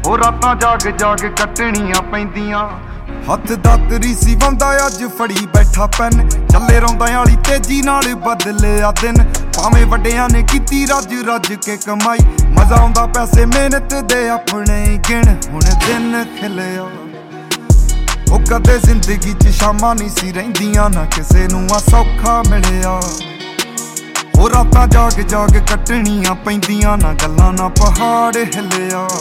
ਉਹ ਰਾਤਾਂ ਜਾਗ ਜਾਗ ਕੱਟਣੀਆਂ ਪੈਂਦੀਆਂ। ਹੱਥ ਦਾਤਰੀ ਸੀ ਵੰਦਾ ਅੱਜ ਫੜੀ ਬੈਠਾ ਪੈਨ, ਚੱਲੇ ਰੌਂਦਾਂ ਵਾਲੀ ਤੇਜ਼ੀ ਨਾਲ ਬਦਲਿਆ ਦਿਨ। ਭਾਵੇਂ ਵੱਡਿਆਂ ਨੇ ਕੀਤੀ ਰੱਜ ਰੱਜ ਕੇ ਕਮਾਈ, ਮਜ਼ਾ ਆਉਂਦਾ ਪੈਸੇ ਮਿਹਨਤ ਦੇ ਆਪਣੇ ਗਿਣ। ਹੁਣ ਦਿਨ ਖਿਲਿਆ ਉਹ ਕਦੇ ਜ਼ਿੰਦਗੀ 'ਚ ਸ਼ਾਮਾਂ ਨਹੀਂ ਸੀ ਰਹਿੰਦੀਆਂ, ਨਾ ਕਿਸੇ ਨੂੰ ਆ ਸੌਖਾ ਮਿਲਿਆ। ਉਹ ਰਾਤਾਂ ਜਾਗ ਜਾਗ ਕੱਟਣੀਆਂ ਪੈਂਦੀਆਂ, ਨਾ ਗੱਲਾਂ ਨਾ ਪਹਾੜ ਹਿੱਲਿਆ।